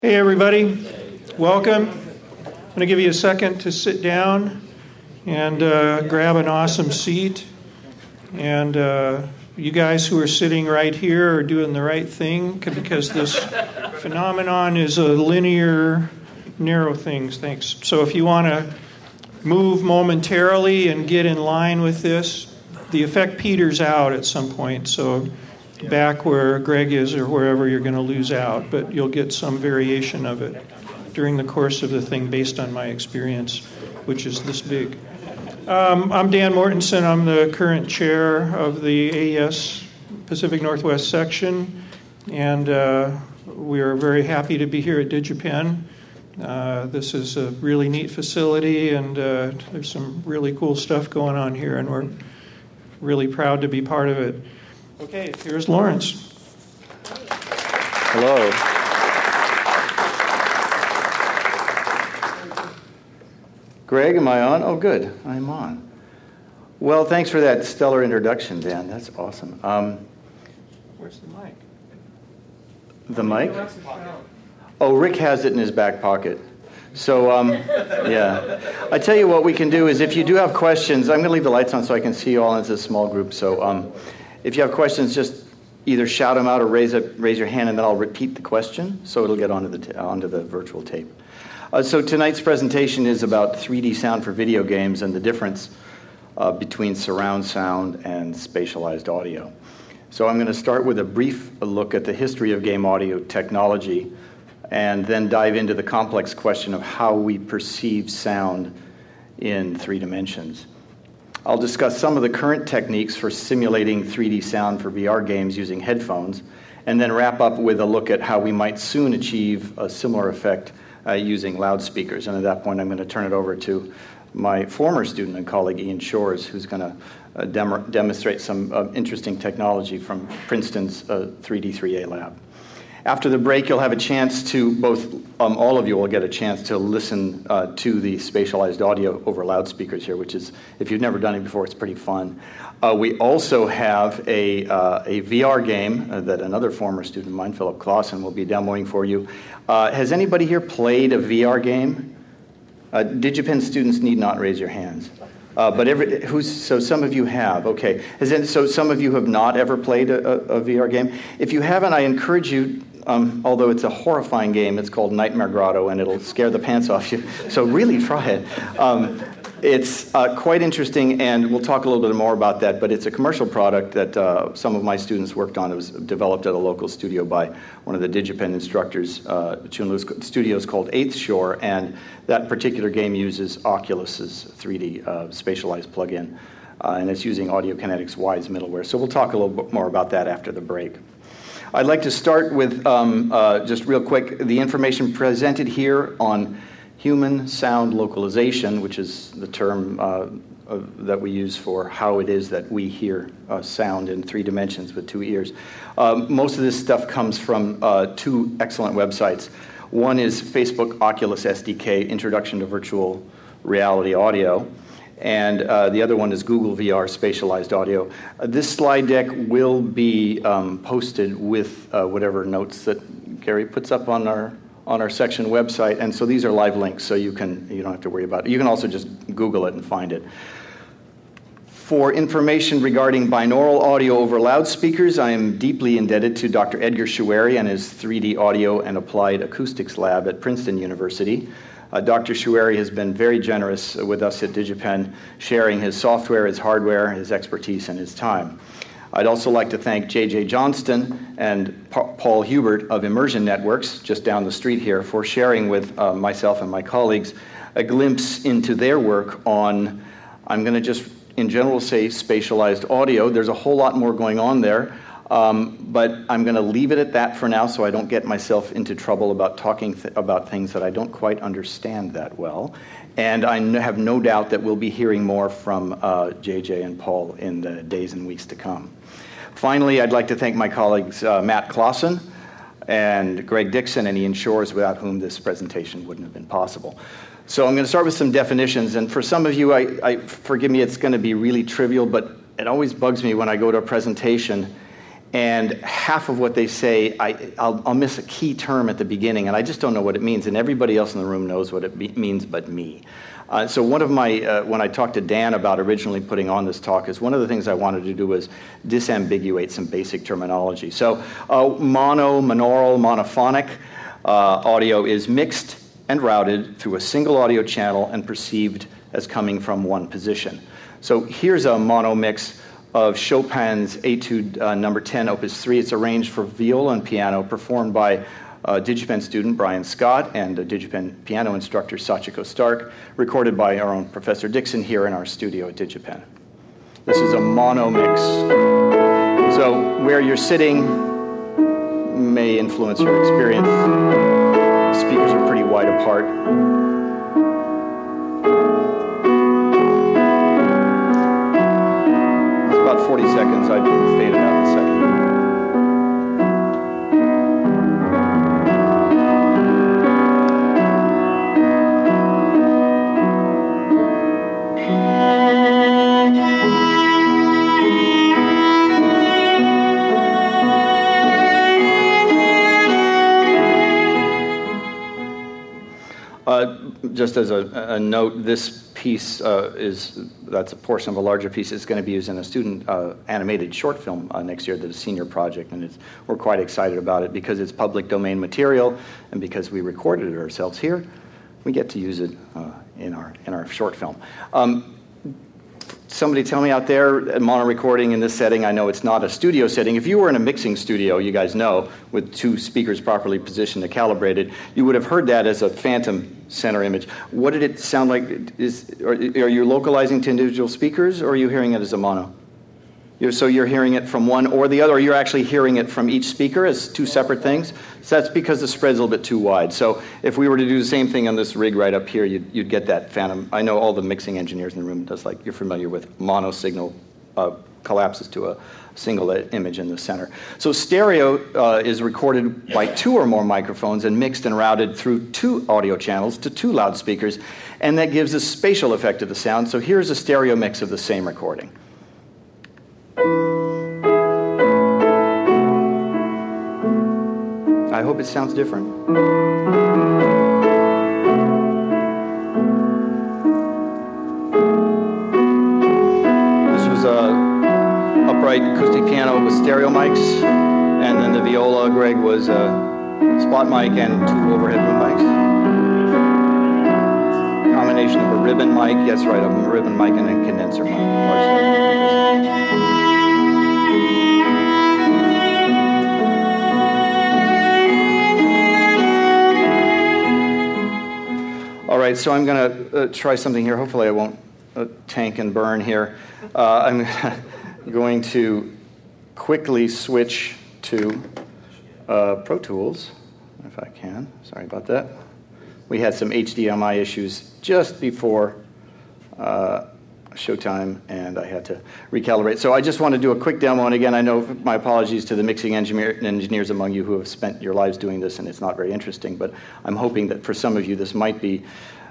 Hey everybody, welcome. I'm going to give you a second to sit down and grab an awesome seat. And you guys who are sitting right here are doing the right thing because this phenomenon is a linear, narrow thing. Thanks. So if you want to move momentarily and get in line with this, the effect peters out at some point. So back where Greg is or wherever, you're going to lose out, but you'll get some variation of it during the course of the thing based on my experience, which is this big. I'm Dan Mortensen. I'm the current chair of the AES Pacific Northwest section, and we are very happy to be here at DigiPen. This is a really neat facility, and there's some really cool stuff going on here, and we're really proud to be part of it. Okay, here's Lawrence. Hello. Greg, am I on? Oh, good. I'm on. Well, thanks for that stellar introduction, Dan. That's awesome. Where's the mic? The mic? Oh, Rick has it in his back pocket. So, yeah. I tell you what we can do is if you do have questions, I'm going to leave the lights on so I can see you all as a small group. So, if you have questions, just either shout them out or raise your hand, and then I'll repeat the question, so it'll get onto the virtual tape. So tonight's presentation is about 3D sound for video games and the difference between surround sound and spatialized audio. So I'm going to start with a brief look at the history of game audio technology, and then dive into the complex question of how we perceive sound in 3 dimensions. I'll discuss some of the current techniques for simulating 3D sound for VR games using headphones, and then wrap up with a look at how we might soon achieve a similar effect using loudspeakers. And at that point, I'm going to turn it over to my former student and colleague, Ian Shores, who's going to demonstrate some interesting technology from Princeton's 3D3A lab. After the break, you'll have a chance to, all of you will get a chance to listen to the spatialized audio over loudspeakers here, which is, if you've never done it before, it's pretty fun. We also have a VR game that another former student of mine, Philip Clausen, will be demoing for you. Has anybody here played a VR game? DigiPen students need not raise your hands. So some of you have, okay. So some of you have not ever played a VR game. If you haven't, I encourage you, although it's a horrifying game, it's called Nightmare Grotto, and it'll scare the pants off you. So really try it. It's quite interesting, and we'll talk a little bit more about that, but it's a commercial product that some of my students worked on. It was developed at a local studio by one of the DigiPen instructors, Chunlu Studios, called Eighth Shore, and that particular game uses Oculus's 3D spatialized plugin, and it's using Audiokinetic's WISE middleware. So we'll talk a little bit more about that after the break. I'd like to start with, just real quick, the information presented here on human sound localization, which is the term that we use for how it is that we hear sound in 3 dimensions with 2 ears. Most of this stuff comes from 2 excellent websites. One is Facebook Oculus SDK, Introduction to Virtual Reality Audio, and the other one is Google VR Spatialized Audio. This slide deck will be posted with whatever notes that Gary puts up on our section website, and so these are live links, so you don't have to worry about it. You can also just Google it and find it. For information regarding binaural audio over loudspeakers, I am deeply indebted to Dr. Edgar Choueiri and his 3D Audio and Applied Acoustics Lab at Princeton University. Dr. Choueiri has been very generous with us at DigiPen, sharing his software, his hardware, his expertise, and his time. I'd also like to thank J.J. Johnston and Paul Hubert of Immersion Networks, just down the street here, for sharing with myself and my colleagues a glimpse into their work on, I'm going to just in general say spatialized audio. There's a whole lot more going on there, but I'm going to leave it at that for now so I don't get myself into trouble about talking about things that I don't quite understand that well. And I have no doubt that we'll be hearing more from JJ and Paul in the days and weeks to come. Finally, I'd like to thank my colleagues Matt Clausen and Greg Dixon and Ian Shores, without whom this presentation wouldn't have been possible. So I'm going to start with some definitions, and for some of you, forgive me, it's going to be really trivial, but it always bugs me when I go to a presentation And half of what they say, I'll miss a key term at the beginning, and I just don't know what it means, and everybody else in the room knows what it means but me. So one of my, when I talked to Dan about originally putting on this talk, is one of the things I wanted to do was disambiguate some basic terminology. So mono, monaural, monophonic audio is mixed and routed through a single audio channel and perceived as coming from one position. So here's a mono mix of Chopin's Etude number 10, Opus 3. It's arranged for viola and piano, performed by DigiPen student Brian Scott and DigiPen piano instructor Sachiko Stark, recorded by our own Professor Dixon here in our studio at DigiPen. This is a mono mix. So where you're sitting may influence your experience. The speakers are pretty wide apart. It's about 40 seconds. I fade it out in a second. Just as a note, this piece that's a portion of a larger piece. It's going to be used in a student animated short film next year, the senior project, and we're quite excited about it because it's public domain material, and because we recorded it ourselves here, we get to use it in our short film. Somebody tell me out there, mono recording in this setting, I know it's not a studio setting. If you were in a mixing studio, you guys know, with two speakers properly positioned and calibrated, you would have heard that as a phantom center image. What did it sound like? Are you localizing to individual speakers, or are you hearing it as a mono? So you're hearing it from one or the other, or you're actually hearing it from each speaker as two separate things? So that's because the spread's a little bit too wide. So if we were to do the same thing on this rig right up here, you'd get that phantom. I know all the mixing engineers in the room does, like you're familiar with mono signal collapses to a single image in the center. So stereo is recorded by two or more microphones and mixed and routed through two audio channels to two loudspeakers, and that gives a spatial effect to the sound. So here's a stereo mix of the same recording. I hope it sounds different. This was a upright acoustic piano with stereo mics, and then the viola, Greg, was a spot mic and two overhead boom mics. Combination of a ribbon mic, yes, right, a ribbon mic and a condenser mic. All right, so I'm going to try something here. Hopefully I won't tank and burn here. I'm going to quickly switch to Pro Tools, if I can. Sorry about that. We had some HDMI issues just before showtime, and I had to recalibrate. So I just want to do a quick demo, and again, I know my apologies to the mixing engineers among you who have spent your lives doing this, and it's not very interesting, but I'm hoping that for some of you this might be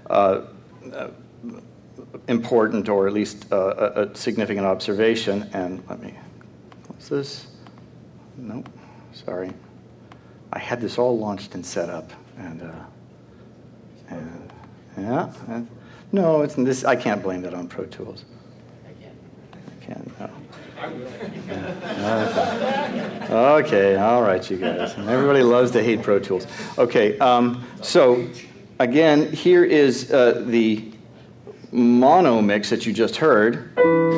important, or at least a significant observation. And let me close this. Nope, sorry. I had this all launched and set up, no, it's this. I can't blame that on Pro Tools. I can't. No. Okay, all right, you guys. Everybody loves to hate Pro Tools. Okay, so again, here is the mono mix that you just heard.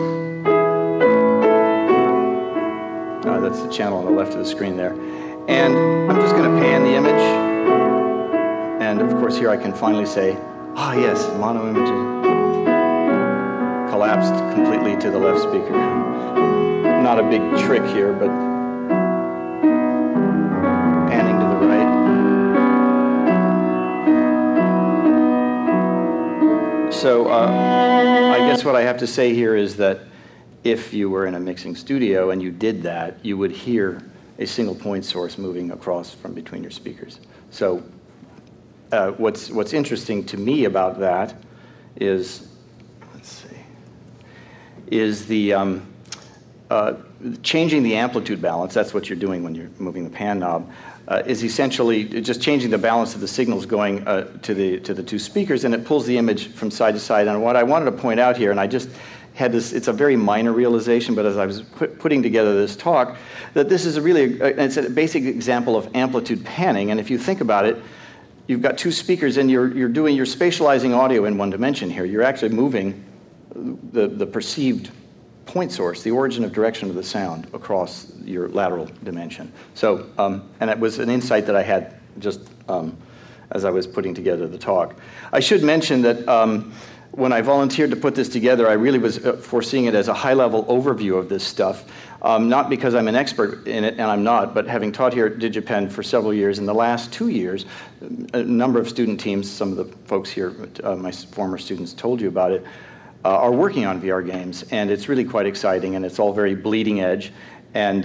That's the channel on the left of the screen there. And I'm just going to pan the image. And of course, here I can finally say, yes, mono image collapsed completely to the left speaker. Not a big trick here, but panning to the right. So I guess what I have to say here is that if you were in a mixing studio and you did that, you would hear a single point source moving across from between your speakers. So what's interesting to me about that is, is the changing the amplitude balance, that's what you're doing when you're moving the pan knob, is essentially just changing the balance of the signals going to the two speakers, and it pulls the image from side to side. And what I wanted to point out here, and I just had this, it's a very minor realization, but as I was putting together this talk, that this is it's a basic example of amplitude panning. And if you think about it, you've got two speakers and you're spatializing audio in one dimension here. You're actually moving the perceived point source, the origin of direction of the sound, across your lateral dimension. So, and it was an insight that I had just as I was putting together the talk. I should mention that when I volunteered to put this together, I really was foreseeing it as a high-level overview of this stuff, not because I'm an expert in it, and I'm not, but having taught here at DigiPen for several years, in the last 2 years, a number of student teams, some of the folks here, my former students told you about it, are working on VR games, and it's really quite exciting, and it's all very bleeding edge, and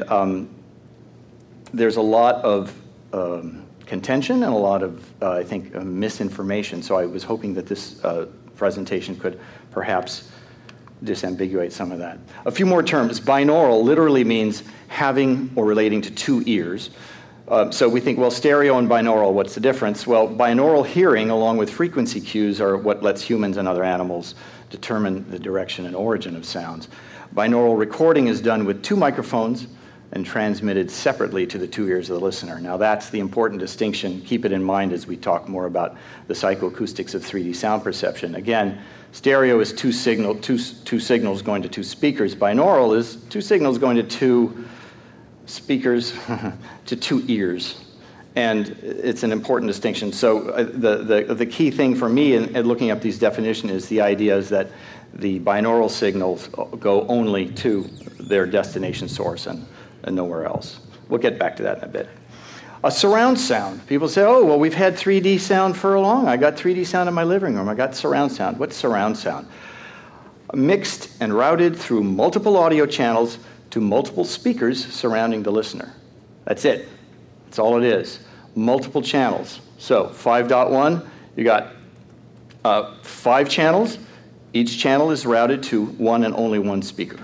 there's a lot of contention and a lot of, I think, misinformation, so I was hoping that this presentation could perhaps disambiguate some of that. A few more terms. Binaural literally means having or relating to two ears. So we think, well, stereo and binaural, what's the difference? Well, binaural hearing, along with frequency cues, are what lets humans and other animals determine the direction and origin of sounds. Binaural recording is done with two microphones and transmitted separately to the two ears of the listener. Now, that's the important distinction. Keep it in mind as we talk more about the psychoacoustics of 3D sound perception. Again, stereo is two signals going to two speakers. Binaural is two signals going to two speakers to two ears. And it's an important distinction. So the key thing for me in looking up these definitions is the idea is that the binaural signals go only to their destination source and nowhere else. We'll get back to that in a bit. A surround sound. People say, oh, well, we've had 3D sound for long. I got 3D sound in my living room. I got surround sound. What's surround sound? Mixed and routed through multiple audio channels to multiple speakers surrounding the listener. That's it. That's all it is. Multiple channels. So 5.1, you got 5 channels. Each channel is routed to one and only one speaker.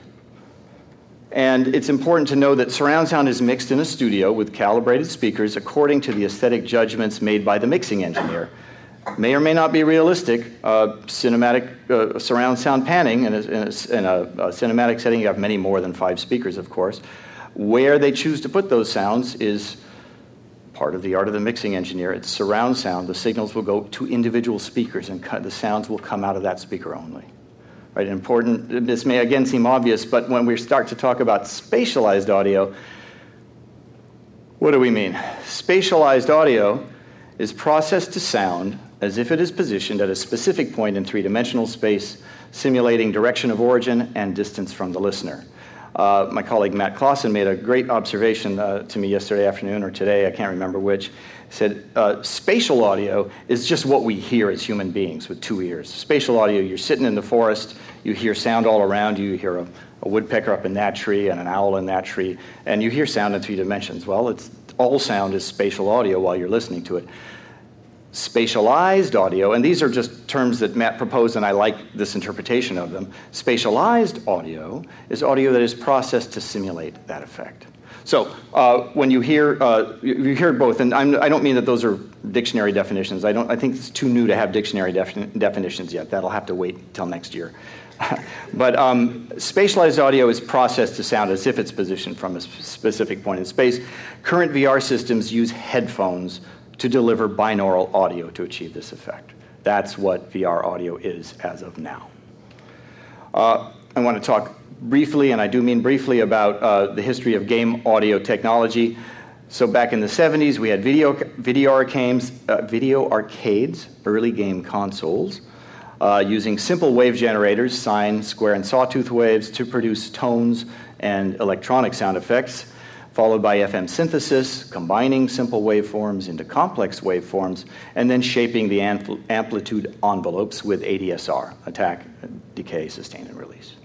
And it's important to know that surround sound is mixed in a studio with calibrated speakers according to the aesthetic judgments made by the mixing engineer. May or may not be realistic. Cinematic surround sound panning in a cinematic setting, you have many more than 5 speakers, of course. Where they choose to put those sounds is part of the art of the mixing engineer. It's surround sound. The signals will go to individual speakers, and the sounds will come out of that speaker only. Right, important. This may again seem obvious, but when we start to talk about spatialized audio, what do we mean? Spatialized audio is processed to sound as if it is positioned at a specific point in three-dimensional space, simulating direction of origin and distance from the listener. My colleague Matt Clausen made a great observation to me yesterday afternoon or today, I can't remember which. He said, spatial audio is just what we hear as human beings with 2 ears. Spatial audio, you're sitting in the forest, you hear sound all around you, you hear a woodpecker up in that tree and an owl in that tree, and you hear sound in 3 dimensions. Well, all sound is spatial audio while you're listening to it. Spatialized audio, and these are just terms that Matt proposed, and I like this interpretation of them. Spatialized audio is audio that is processed to simulate that effect. So when you hear both, and I don't mean that those are dictionary definitions. I think it's too new to have dictionary definitions yet. That'll have to wait till next year. But spatialized audio is processed to sound as if it's positioned from a specific point in space. Current VR systems use headphones to deliver binaural audio to achieve this effect. That's what VR audio is as of now. I want to talk briefly, and I do mean briefly, about the history of game audio technology. So back in the 70s, we had video arcades, early game consoles, using simple wave generators, sine, square, and sawtooth waves to produce tones and electronic sound effects, followed by FM synthesis, combining simple waveforms into complex waveforms, and then shaping the amplitude envelopes with ADSR, attack, decay, sustain, and release.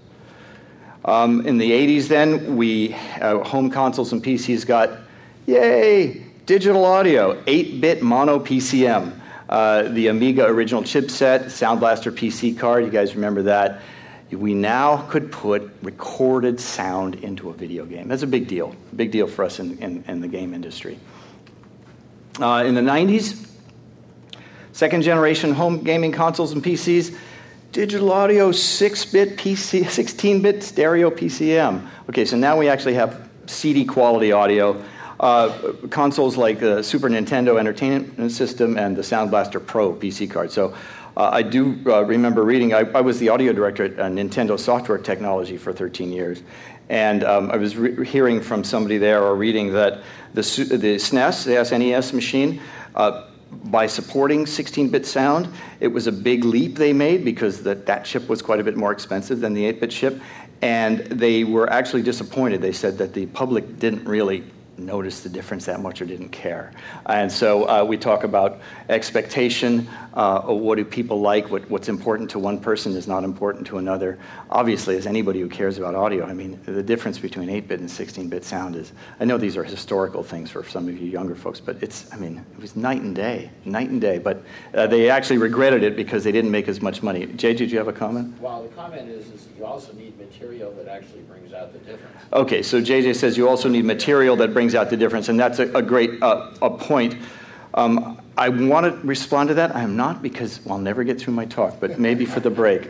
In the 80s then, home consoles and PCs got, yay, digital audio, 8-bit mono PCM, the Amiga original chipset, Sound Blaster PC card, you guys remember that. we now could put recorded sound into a video game. That's a big deal for us in the game industry. In the 90s, second generation home gaming consoles and PCs, digital audio, 6-bit PC, 16-bit stereo PCM. Okay, so now we actually have CD quality audio. Consoles like the Super Nintendo Entertainment System and the Sound Blaster Pro PC card. So I do remember reading, I was the audio director at Nintendo Software Technology for 13 years. And I was hearing from somebody there or reading that the SNES, the SNES machine, by supporting 16-bit sound, it was a big leap they made because that chip was quite a bit more expensive than the 8-bit chip. And they were actually disappointed. They said that the public didn't really notice the difference that much or didn't care. And so we talk about expectation. What do people like? What's important to one person is not important to another. Obviously, as anybody who cares about audio, I mean, the difference between 8-bit and 16-bit sound is, I know these are historical things for some of you younger folks, but it was night and day. But they actually regretted it because they didn't make as much money. Jay, did you have a comment? Well, the comment is you also need material that actually brings out the difference. Okay, so JJ says you also need material that brings out the difference, and that's a great point. I want to respond to that. I am not, because I'll never get through my talk, but maybe for the break.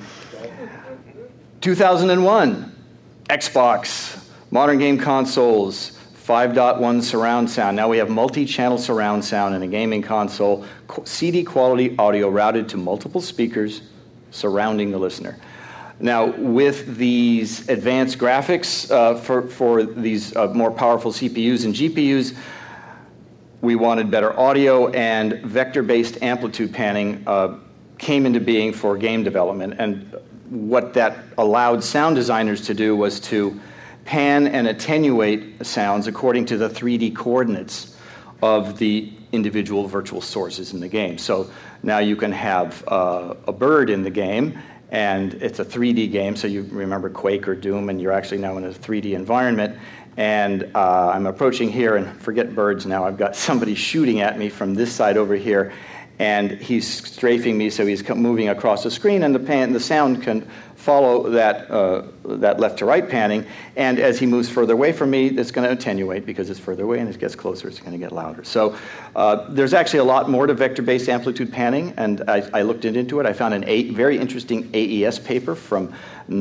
2001, Xbox, modern game consoles, 5.1 surround sound. Now we have multi-channel surround sound in a gaming console, CD quality audio routed to multiple speakers surrounding the listener. Now, with these advanced graphics for these more powerful CPUs and GPUs, we wanted better audio, and vector-based amplitude panning came into being for game development. And what that allowed sound designers to do was to pan and attenuate sounds according to the 3D coordinates of the individual virtual sources in the game. So now you can have a bird in the game, and it's a 3D game, so you remember Quake or Doom, and you're actually now in a 3D environment. And I'm approaching here, and forget birds now. I've got somebody shooting at me from this side over here, and he's strafing me, so he's moving across the screen, and the sound can follow that left to right panning. And as he moves further away from me, it's going to attenuate because it's further away, and as it gets closer, it's going to get louder. So there's actually a lot more to vector-based amplitude panning, and I looked into it. I found a very interesting AES paper from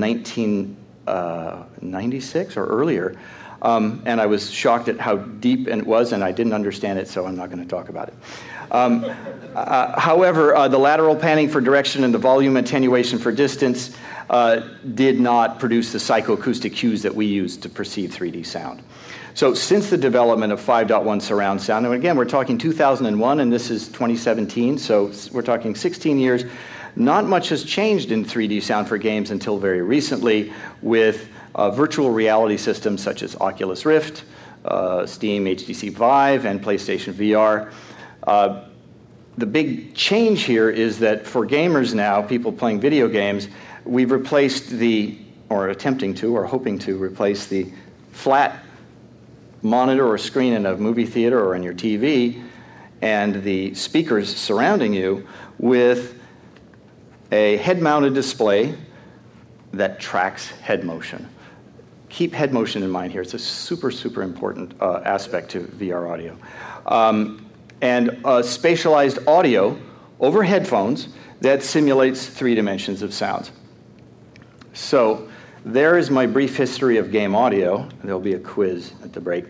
1996 or earlier. And I was shocked at how deep it was, and I didn't understand it, so I'm not going to talk about it. However, the lateral panning for direction and the volume attenuation for distance did not produce the psychoacoustic cues that we use to perceive 3D sound. So since the development of 5.1 surround sound, and again, we're talking 2001, and this is 2017, so we're talking 16 years, not much has changed in 3D sound for games until very recently with virtual reality systems such as Oculus Rift, Steam HTC Vive, and PlayStation VR. The big change here is that for gamers now, people playing video games, we've replaced or attempting to, or hoping to replace the flat monitor or screen in a movie theater or in your TV and the speakers surrounding you with a head-mounted display that tracks head motion. Keep head motion in mind here. It's a super, super important aspect to VR audio. And spatialized audio over headphones that simulates 3 dimensions of sound. So there is my brief history of game audio. There'll be a quiz at the break.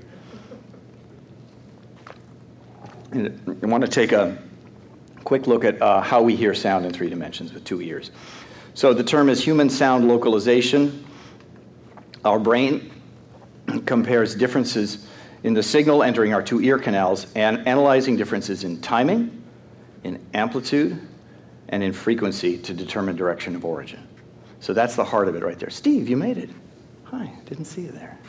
And I want to take a quick look at how we hear sound in 3 dimensions with 2 ears. So the term is human sound localization. Our brain compares differences in the signal entering our 2 ear canals and analyzing differences in timing, in amplitude, and in frequency to determine direction of origin. So that's the heart of it right there. Steve, you made it. Hi, didn't see you there.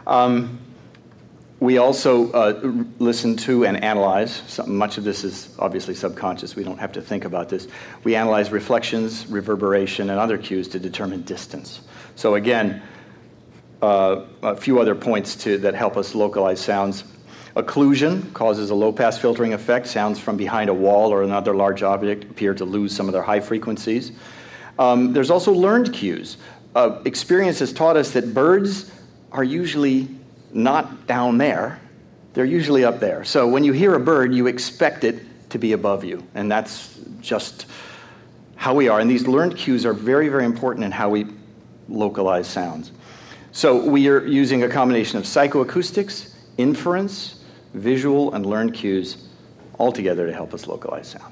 We also listen to and analyze. Much of this is obviously subconscious. We don't have to think about this. We analyze reflections, reverberation, and other cues to determine distance. So again, a few other points that help us localize sounds. Occlusion causes a low-pass filtering effect. Sounds from behind a wall or another large object appear to lose some of their high frequencies. There's also learned cues. Experience has taught us that birds are usually not down there. They're usually up there. So when you hear a bird, you expect it to be above you. And that's just how we are. And these learned cues are very, very important in how we localize sounds. So we are using a combination of psychoacoustics, inference, visual, and learned cues all together to help us localize sound.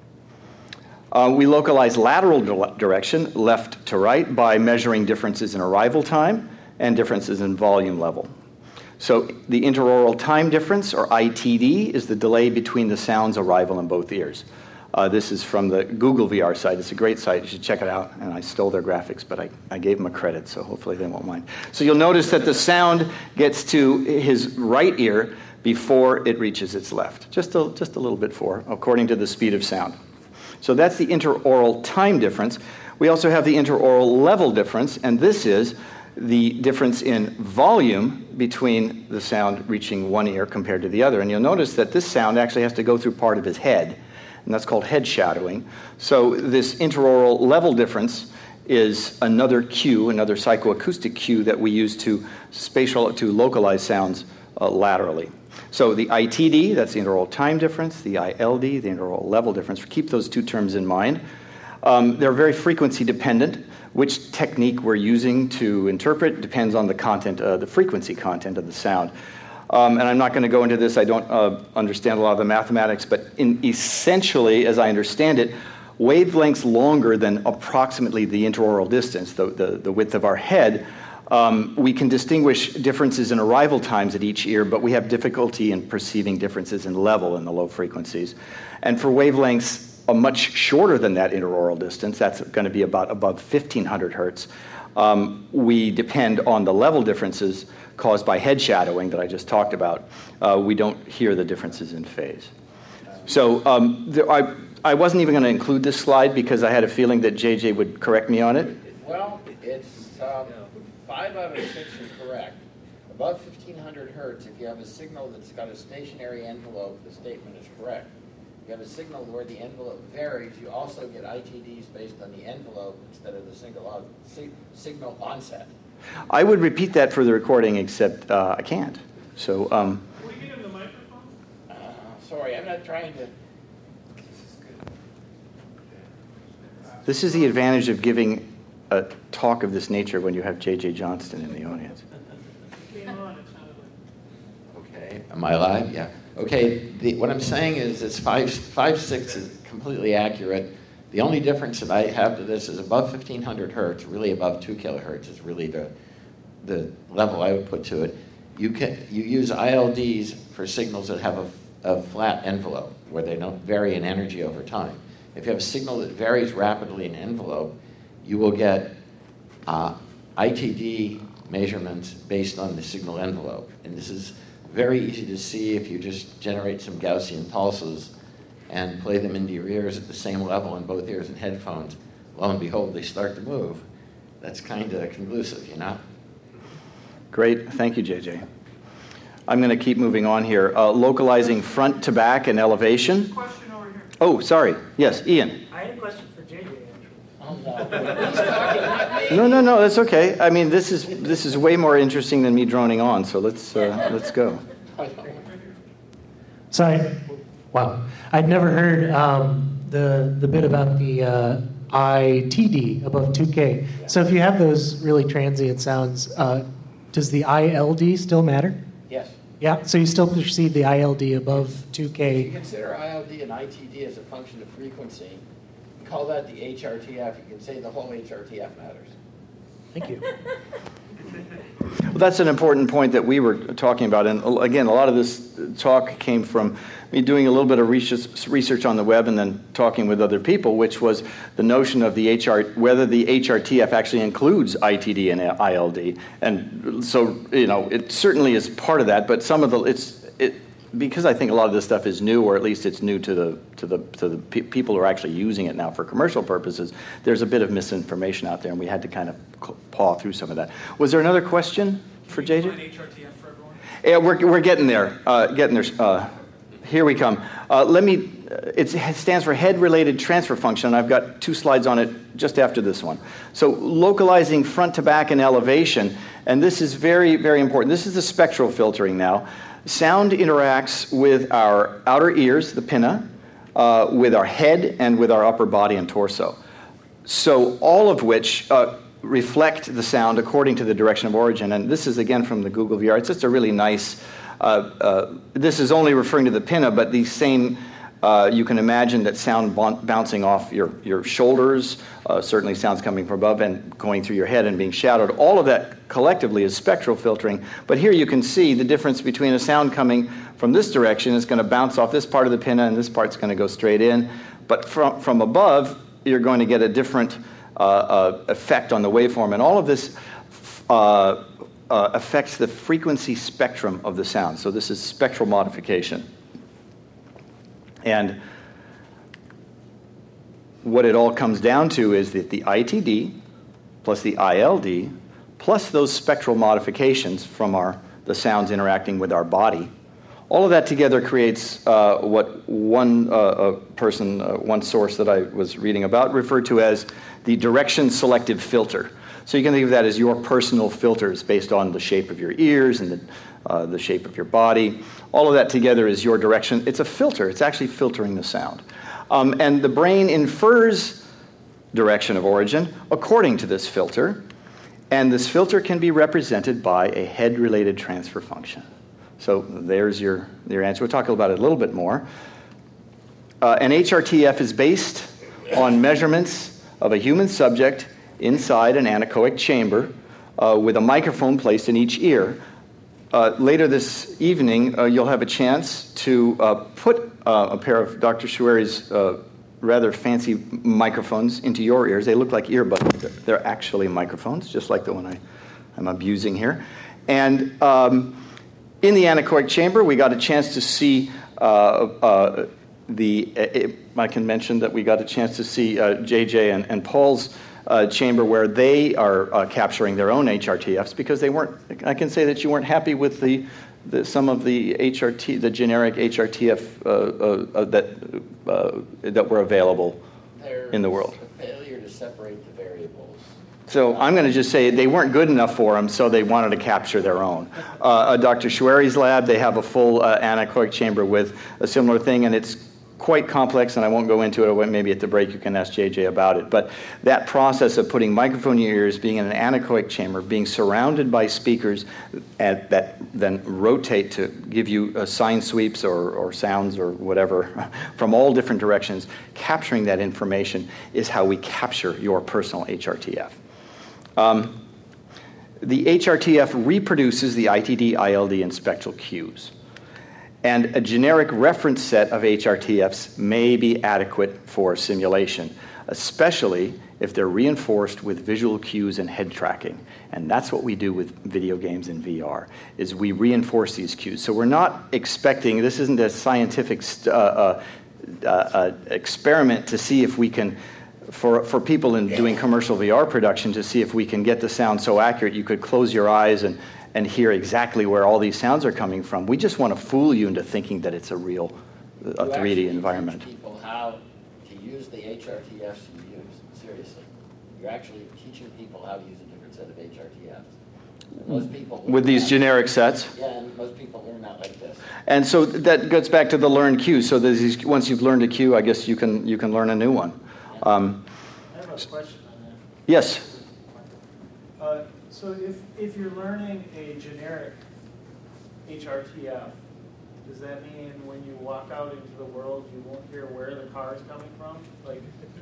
We localize lateral direction, left to right, by measuring differences in arrival time and differences in volume level. So the interaural time difference, or ITD, is the delay between the sound's arrival in both ears. This is from the Google VR site. It's a great site. You should check it out. And I stole their graphics, but I gave them a credit, so hopefully they won't mind. So you'll notice that the sound gets to his right ear before it reaches its left. Just a little bit before, according to the speed of sound. So that's the interaural time difference. We also have the interaural level difference, and this is the difference in volume between the sound reaching one ear compared to the other. And you'll notice that this sound actually has to go through part of his head, and that's called head shadowing. So this interaural level difference is another cue, another psychoacoustic cue that we use to localize sounds laterally. So the ITD, that's the interaural time difference, the ILD, the interaural level difference. Keep those two terms in mind. They're very frequency dependent. Which technique we're using to interpret depends on the content, the frequency content of the sound. And I'm not going to go into this. I don't understand a lot of the mathematics, but essentially, as I understand it, wavelengths longer than approximately the interaural distance, the width of our head, we can distinguish differences in arrival times at each ear, but we have difficulty in perceiving differences in level in the low frequencies. And for wavelengths much shorter than that interaural distance, that's going to be about above 1,500 hertz, we depend on the level differences caused by head shadowing that I just talked about. We don't hear the differences in phase. So I wasn't even going to include this slide because I had a feeling that JJ would correct me on it. Well, it's 5 out of 6 is correct. Above 1,500 hertz, if you have a signal that's got a stationary envelope, the statement is correct. If you have a signal where the envelope varies, you also get ITDs based on the envelope instead of the signal onset. I would repeat that for the recording, except I can't. So, Can we get him the microphone? Sorry, I'm not trying to. This is the advantage of giving a talk of this nature when you have J.J. Johnston in the audience. Okay, am I live? Yeah. Okay, what I'm saying is it's 5.6 is completely accurate. The only difference that I have to this is above 1,500 hertz, really above 2 kilohertz is really the level I would put to it. You use ILDs for signals that have a flat envelope, where they don't vary in energy over time. If you have a signal that varies rapidly in envelope, you will get ITD measurements based on the signal envelope. And this is very easy to see if you just generate some Gaussian pulses and play them into your ears at the same level in both ears and headphones. Lo and behold, they start to move. That's kind of conclusive, you know? Great. Thank you, JJ. I'm going to keep moving on here. Localizing front to back and elevation. Question over here. Oh, sorry. Yes, Ian. I had a question for JJ, actually. Oh, no. He's talking, not me. No, that's okay. I mean, this is way more interesting than me droning on, so let's go. Sorry. Wow. I'd never heard the bit about the ITD above 2K. So if you have those really transient sounds, does the ILD still matter? Yes. Yeah, so you still perceive the ILD above 2K. If you consider ILD and ITD as a function of frequency, call that the HRTF. You can say the whole HRTF matters. Thank you. Well, that's an important point that we were talking about. And again, a lot of this talk came from me doing a little bit of research on the web and then talking with other people, which was the notion of whether the HRTF actually includes ITD and ILD. And so, it certainly is part of that, but some of because I think a lot of this stuff is new, or at least it's new to the people who are actually using it now for commercial purposes, there's a bit of misinformation out there, and we had to kind of paw through some of that. Was there another question for JJ? HRTF for everyone? Yeah, we're getting there. here we come. It stands for head-related transfer function. I've got 2 slides on it just after this one. So localizing front to back and elevation, and this is very, very important. This is the spectral filtering now. Sound interacts with our outer ears, the pinna, with our head, and with our upper body and torso. So all of which reflect the sound according to the direction of origin. And this is, again, from the Google VR. It's just a really nice... this is only referring to the pinna, but these same... you can imagine that sound bouncing off your shoulders, certainly sounds coming from above and going through your head and being shadowed. All of that collectively is spectral filtering. But here you can see the difference between a sound coming from this direction is going to bounce off this part of the pinna, and this part's going to go straight in. But from above, you're going to get a different effect on the waveform. And all of this affects the frequency spectrum of the sound. So this is spectral modification. And what it all comes down to is that the ITD plus the ILD plus those spectral modifications from the sounds interacting with our body, all of that together creates what one one source that I was reading about referred to as the direction selective filter. So you can think of that as your personal filters based on the shape of your ears and the shape of your body. All of that together is your direction. It's a filter. It's actually filtering the sound. And the brain infers direction of origin according to this filter. And this filter can be represented by a head-related transfer function. So there's your answer. We'll talk about it a little bit more. An HRTF is based on measurements of a human subject inside an anechoic chamber with a microphone placed in each ear. Later this evening, you'll have a chance to put a pair of Dr. Choueiri's rather fancy microphones into your ears. They look like earbuds. They're actually microphones, just like the one I'm abusing here. And in the anechoic chamber, we got a chance to see I can mention that we got a chance to see JJ and Paul's chamber where they are capturing their own HRTFs because they weren't. I can say that you weren't happy with some of the HRT, the generic HRTF that were available in the world. There's a failure to separate the variables. So I'm going to just say they weren't good enough for them, so they wanted to capture their own. Dr. Choueiri's lab, they have a full anechoic chamber with a similar thing, and it's quite complex, and I won't go into it. Maybe at the break you can ask JJ about it. But that process of putting microphone in your ears, being in an anechoic chamber, being surrounded by speakers that then rotate to give you sine sweeps or sounds or whatever from all different directions, capturing that information is how we capture your personal HRTF. The HRTF reproduces the ITD, ILD, and spectral cues. And a generic reference set of HRTFs may be adequate for simulation, especially if they're reinforced with visual cues and head tracking. And that's what we do with video games in VR, is we reinforce these cues. So we're not expecting, this isn't a scientific experiment to see if we can, for people in doing commercial VR production, to see if we can get the sound so accurate you could close your eyes and hear exactly where all these sounds are coming from. We just want to fool you into thinking that it's a real 3D environment. Teach people how to use the HRTFs you use. Seriously. You're actually teaching people how to use a different set of HRTFs. And most people with these generic sets? Yeah, and most people learn that like this. And so that goes back to the learned cue. So once you've learned a cue, I guess you can learn a new one. I have a question on that. Yes. So if you're learning a generic HRTF, does that mean when you walk out into the world, you won't hear where the car is coming from? Like,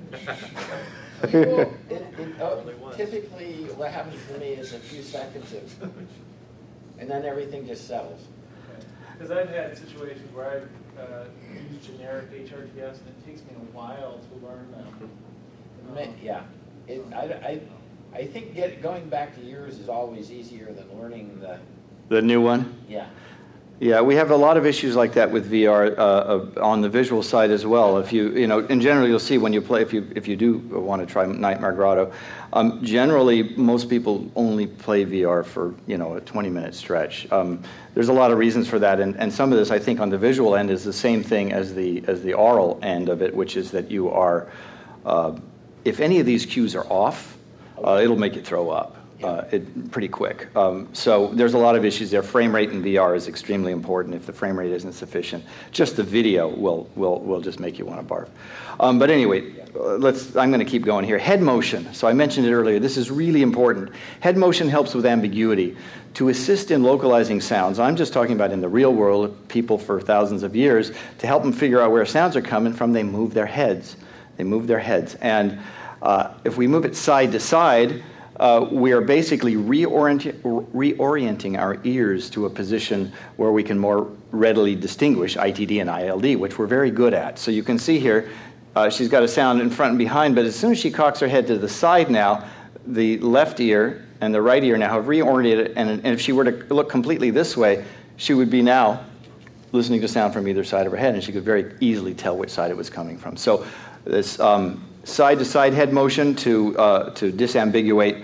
typically, what happens for me is a few seconds, and then everything just settles. because I've had situations where I've used generic HRTFs, and it takes me a while to learn them. Yeah. I think going back to yours is always easier than learning the new one? Yeah. Yeah, we have a lot of issues like that with VR on the visual side as well. If in general, you'll see when you play, if you do want to try Nightmare Grotto, generally most people only play VR for a 20-minute stretch. There's a lot of reasons for that, and some of this I think on the visual end is the same thing as the aural end of it, which is that you are, if any of these cues are off, it'll make you throw up. Pretty quick. So there's a lot of issues there. Frame rate in VR is extremely important. If the frame rate isn't sufficient, just the video will just make you want to barf. But anyway, I'm going to keep going here. Head motion. So I mentioned it earlier. This is really important. Head motion helps with ambiguity. To assist in localizing sounds, I'm just talking about in the real world, people for thousands of years, to help them figure out where sounds are coming from, they move their heads. They move their heads. And if we move it side to side, we are basically reorienting our ears to a position where we can more readily distinguish ITD and ILD, which we're very good at. So you can see here, she's got a sound in front and behind, but as soon as she cocks her head to the side now, the left ear and the right ear now have reoriented, and if she were to look completely this way, she would be now listening to sound from either side of her head, and she could very easily tell which side it was coming from. So this side-to-side head motion to disambiguate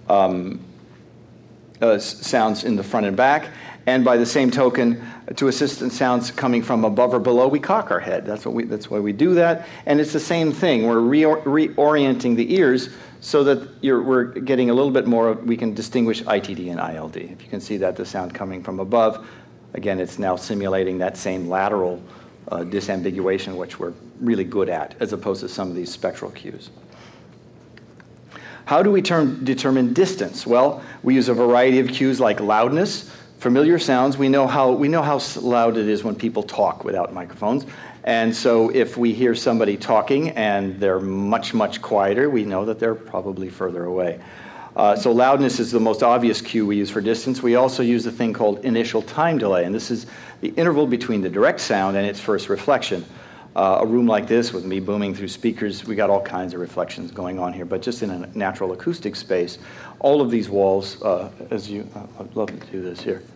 sounds in the front and back, and by the same token, to assist in sounds coming from above or below, we cock our head. That's why we do that, and it's the same thing. We're reorienting the ears so that we're getting a little bit more. We can distinguish ITD and ILD. If you can see that the sound coming from above, again, it's now simulating that same lateral disambiguation, which we're really good at, as opposed to some of these spectral cues. How do we determine distance? Well, we use a variety of cues like loudness, familiar sounds. We know how loud it is when people talk without microphones. And so if we hear somebody talking and they're much, much quieter, we know that they're probably further away. So loudness is the most obvious cue we use for distance. We also use a thing called initial time delay, and this is the interval between the direct sound and its first reflection. A room like this with me booming through speakers, we got all kinds of reflections going on here, but just in a natural acoustic space, all of these walls, I'd love to do this here.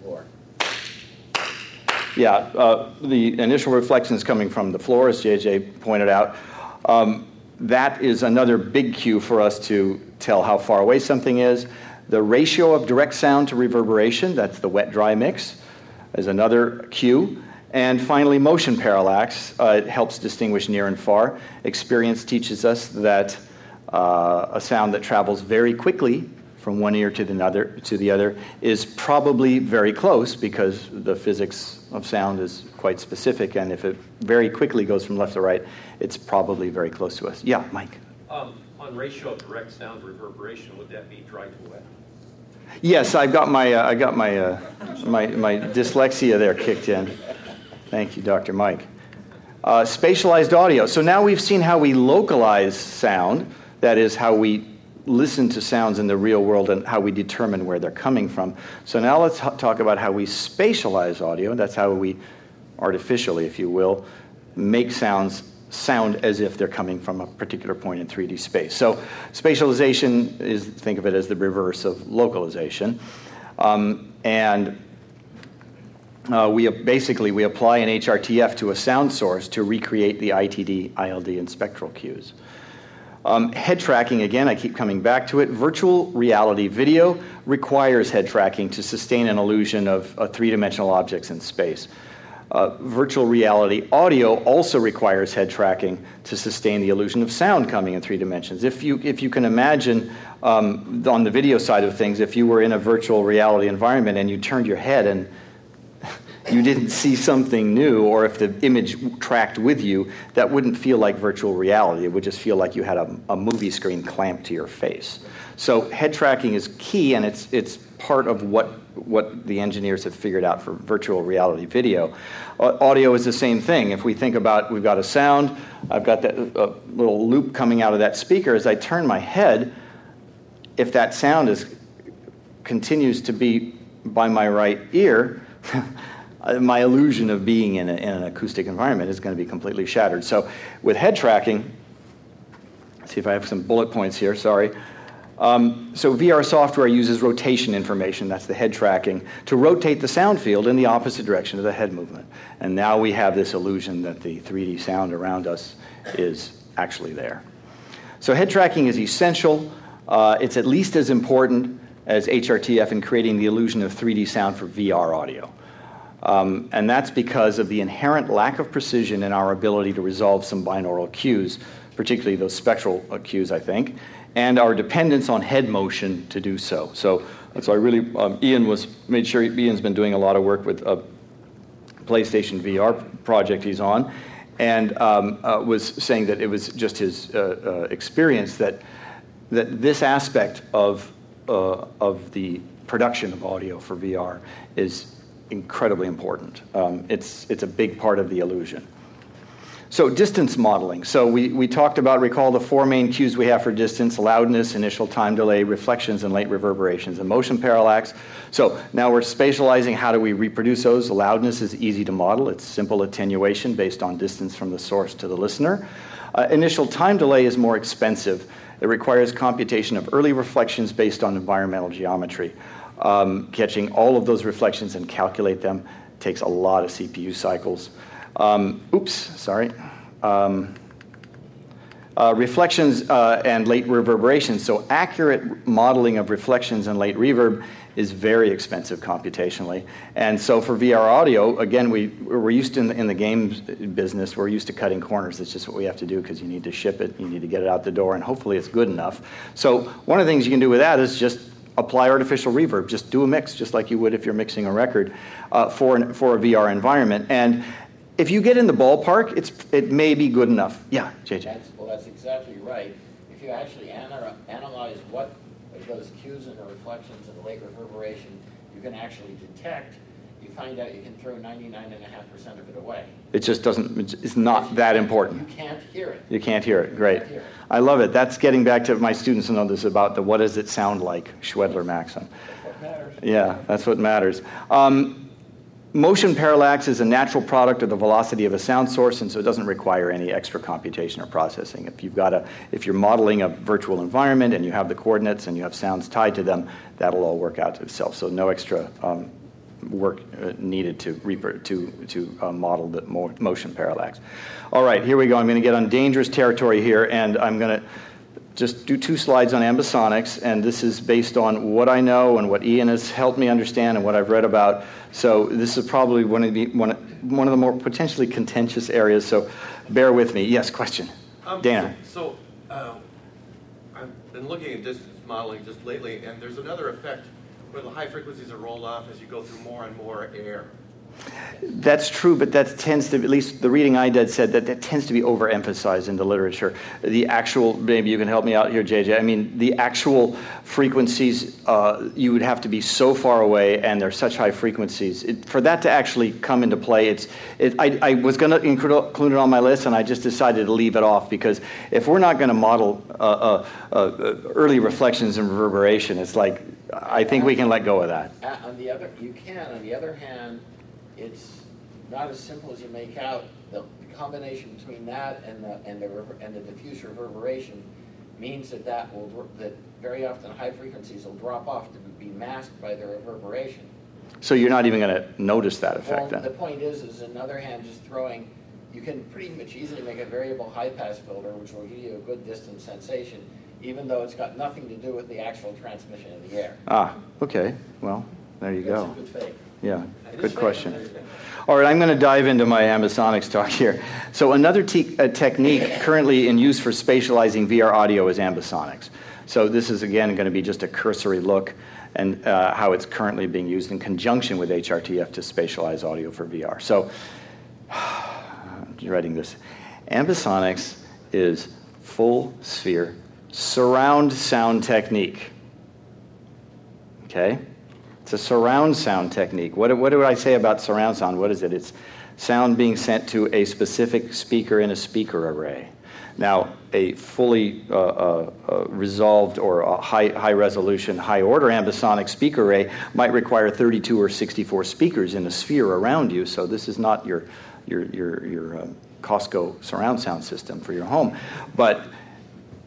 Yeah, the initial reflections coming from the floor, as JJ pointed out. That is another big cue for us to tell how far away something is. The ratio of direct sound to reverberation, that's the wet-dry mix, is another cue. And finally, motion parallax. It helps distinguish near and far. Experience teaches us that a sound that travels very quickly from one ear to the other is probably very close, because the physics of sound is quite specific, and if it very quickly goes from left to right, it's probably very close to us. Yeah, Mike? On ratio of direct sound to reverberation, would that be dry to wet? Yes, I got my dyslexia there kicked in. Thank you, Dr. Mike. Spatialized audio. So now we've seen how we localize sound, that is how we listen to sounds in the real world and how we determine where they're coming from. So now let's talk about how we spatialize audio. That's how we artificially, if you will, make sounds sound as if they're coming from a particular point in 3D space. So spatialization is, think of it as the reverse of localization. We apply an HRTF to a sound source to recreate the ITD, ILD, and spectral cues. Head tracking, again, I keep coming back to it. Virtual reality video requires head tracking to sustain an illusion of three-dimensional objects in space. Virtual reality audio also requires head tracking to sustain the illusion of sound coming in 3 dimensions. If you can imagine, on the video side of things, if you were in a virtual reality environment and you turned your head and you didn't see something new, or if the image tracked with you, that wouldn't feel like virtual reality. It would just feel like you had a movie screen clamped to your face. So head tracking is key, and it's part of what the engineers have figured out for virtual reality video. Audio is the same thing. If we think about, we've got a sound, I've got that little loop coming out of that speaker. As I turn my head, if that sound continues to be by my right ear, my illusion of being in an acoustic environment is going to be completely shattered. So with head tracking, let's see if I have some bullet points here, sorry. So VR software uses rotation information, that's the head tracking, to rotate the sound field in the opposite direction of the head movement. And now we have this illusion that the 3D sound around us is actually there. So head tracking is essential. It's at least as important as HRTF in creating the illusion of 3D sound for VR audio. And that's because of the inherent lack of precision in our ability to resolve some binaural cues, particularly those spectral cues, I think, and our dependence on head motion to do so. So I really, made sure Ian's been doing a lot of work with a PlayStation VR project he's on, and was saying that it was just his experience that this aspect of the production of audio for VR is incredibly important. It's a big part of the illusion. So distance modeling. So we talked about, recall the four main cues we have for distance: loudness, initial time delay, reflections, and late reverberations, and motion parallax. So now we're spatializing how do we reproduce those. Loudness is easy to model. It's simple attenuation based on distance from the source to the listener. Initial time delay is more expensive. It requires computation of early reflections based on environmental geometry. Catching all of those reflections and calculate them takes a lot of CPU cycles. Reflections and late reverberations. So accurate modeling of reflections and late reverb is very expensive computationally. And so for VR audio, again, we're used to in the games business, we're used to cutting corners. It's just what we have to do because you need to ship it, you need to get it out the door, and hopefully it's good enough. So one of the things you can do with that is just apply artificial reverb. Just do a mix, just like you would if you're mixing a record for a VR environment. And if you get in the ballpark, it may be good enough. Yeah, JJ. That's exactly right. If you actually analyze what those cues and the reflections and the late reverberation you can actually detect, you find out you can throw 99.5% of it away. It just doesn't, it's not that important. You can't hear it. You can't hear it, great. I love it. That's getting back to my students know this about the what does it sound like Schwedler maxim. That's what matters. Yeah, that's what matters. Motion parallax is a natural product of the velocity of a sound source, and so it doesn't require any extra computation or processing. If you're modeling a virtual environment and you have the coordinates and you have sounds tied to them, that'll all work out to itself. So no extra work needed to model the motion parallax. All right, here we go. I'm going to get on dangerous territory here, and I'm going to just do 2 slides on ambisonics, and this is based on what I know and what Ian has helped me understand and what I've read about. So this is probably one of the more potentially contentious areas, so bear with me. Yes, question? Dana. So I've been looking at distance modeling just lately, and there's another effect where the high frequencies are rolled off as you go through more and more air. That's true, but that tends to, at least the reading I did said that tends to be overemphasized in the literature. The actual, maybe you can help me out here, JJ. I mean, the actual frequencies, you would have to be so far away, and they're such high frequencies. For that to actually come into play, I was going to include it on my list, and I just decided to leave it off, because if we're not going to model early reflections and reverberation, it's like, I think we can let go of that. On the other hand, it's not as simple as you make out. The combination between that and the diffuse reverberation means that very often high frequencies will drop off to be masked by the reverberation. So you're not even going to notice that effect then? The point is on the other hand, you can pretty much easily make a variable high-pass filter which will give you a good distance sensation, even though it's got nothing to do with the actual transmission in the air. Okay. Well, there you go. That's a good fake. Yeah, good question. All right, I'm going to dive into my ambisonics talk here. So another technique currently in use for spatializing VR audio is ambisonics. So this is, again, going to be just a cursory look and how it's currently being used in conjunction with HRTF to spatialize audio for VR. So, I'm writing this. Ambisonics is full sphere surround sound technique. Okay? It's a surround sound technique. What do I say about surround sound? What is it? It's sound being sent to a specific speaker in a speaker array. Now, a fully resolved or a high resolution, high order ambisonic speaker array might require 32 or 64 speakers in a sphere around you. So this is not your Costco surround sound system for your home. But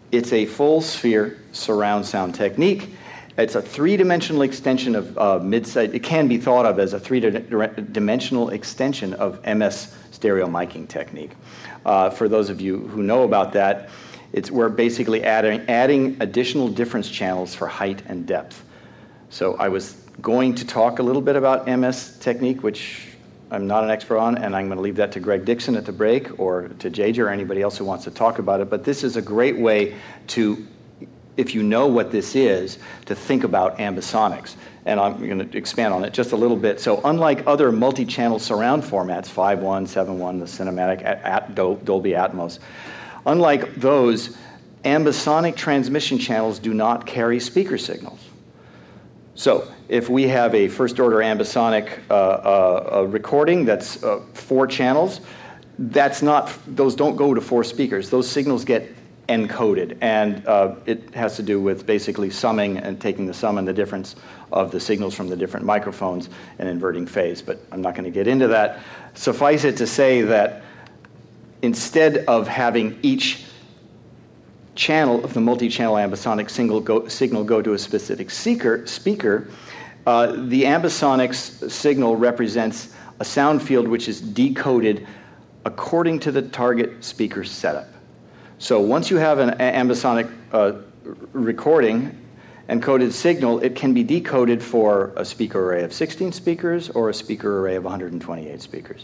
It's a full sphere surround sound technique. It's a three-dimensional extension of mid-size. It can be thought of as a three-dimensional extension of MS stereo miking technique. For those of you who know about that, we're basically adding additional difference channels for height and depth. So I was going to talk a little bit about MS technique, which I'm not an expert on, and I'm going to leave that to Greg Dixon at the break, or to JJ or anybody else who wants to talk about it. But this is a great way to, if you know what this is, to think about ambisonics. And I'm going to expand on it just a little bit. So unlike other multi-channel surround formats, 5.1, 7.1, the cinematic, Dolby Atmos, unlike those, ambisonic transmission channels do not carry speaker signals. So if we have a first-order ambisonic recording that's 4 channels, those don't go to 4 speakers. Those signals get encoded, and it has to do with basically summing and taking the sum and the difference of the signals from the different microphones and inverting phase, but I'm not going to get into that. Suffice it to say that instead of having each channel of the multi-channel ambisonic signal go to a specific speaker, the ambisonics signal represents a sound field which is decoded according to the target speaker setup. So once you have an ambisonic recording, encoded signal, it can be decoded for a speaker array of 16 speakers or a speaker array of 128 speakers.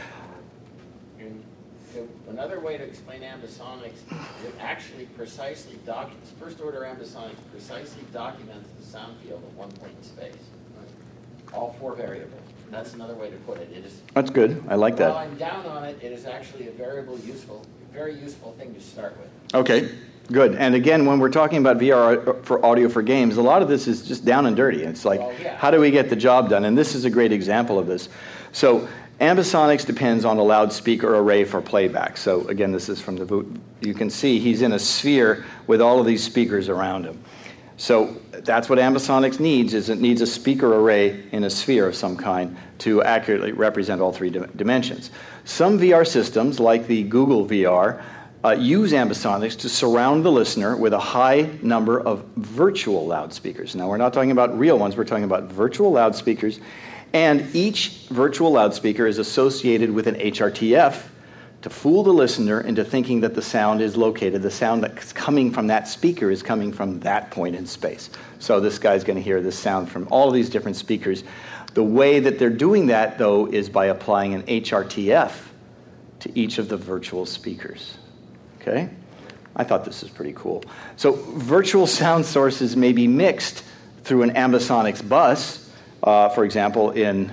Another way to explain ambisonics, it actually precisely documents, first-order ambisonics precisely documents the sound field at one point in space. All 4 variables. That's another way to put it. That's good. I like that. While I'm down on it, it is actually a very useful thing to start with. Okay, good. And again, when we're talking about VR for audio for games, a lot of this is just down and dirty. It's like, how do we get the job done? And this is a great example of this. So ambisonics depends on a loudspeaker array for playback. So again, this is from the boot. You can see he's in a sphere with all of these speakers around him. So that's what ambisonics needs, is it needs a speaker array in a sphere of some kind to accurately represent all 3 dimensions. Some VR systems, like the Google VR, use ambisonics to surround the listener with a high number of virtual loudspeakers. Now, we're not talking about real ones, we're talking about virtual loudspeakers, and each virtual loudspeaker is associated with an HRTF to fool the listener into thinking that the sound is located. The sound that's coming from that speaker is coming from that point in space. So this guy's going to hear this sound from all of these different speakers. The way that they're doing that, though, is by applying an HRTF to each of the virtual speakers. Okay? I thought this was pretty cool. So virtual sound sources may be mixed through an ambisonics bus, for example, in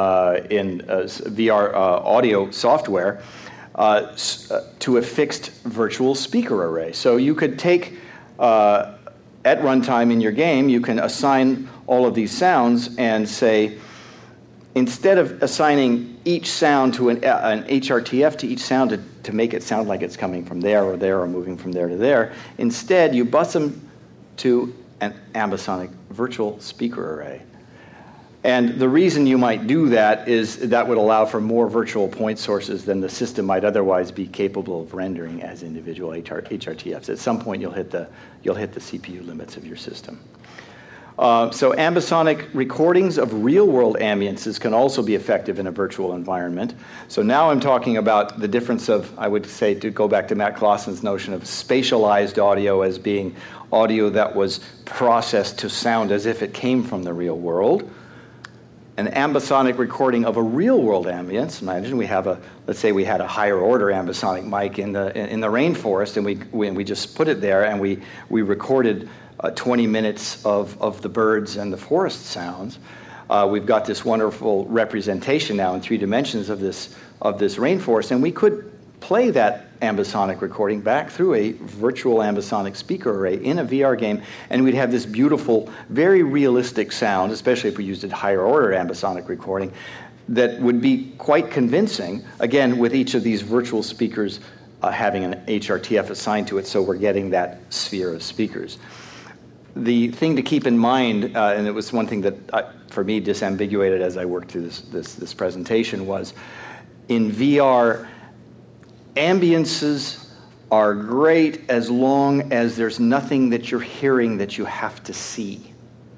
VR audio software, to a fixed virtual speaker array. So you could take, at runtime in your game, you can assign all of these sounds and say, instead of assigning each sound to an HRTF to each sound to make it sound like it's coming from there or moving from there to there, instead you bus them to an ambisonic virtual speaker array. And the reason you might do that is that would allow for more virtual point sources than the system might otherwise be capable of rendering as individual HRTFs. At some point, you'll hit the CPU limits of your system. So ambisonic recordings of real-world ambiances can also be effective in a virtual environment. So now I'm talking about the difference of, I would say, to go back to Matt Clausen's notion of spatialized audio as being audio that was processed to sound as if it came from the real world. An ambisonic recording of a real-world ambience. Imagine let's say we had a higher-order ambisonic mic in the rainforest, and we just put it there, and we recorded 20 minutes of the birds and the forest sounds. We've got this wonderful representation now in 3 dimensions of this rainforest, and we could play that ambisonic recording back through a virtual ambisonic speaker array in a VR game, and we'd have this beautiful, very realistic sound, especially if we used a higher order ambisonic recording, that would be quite convincing, again, with each of these virtual speakers having an HRTF assigned to it, so we're getting that sphere of speakers. The thing to keep in mind, and it was one thing that, for me, disambiguated as I worked through this presentation, was in VR, ambiances are great as long as there's nothing that you're hearing that you have to see.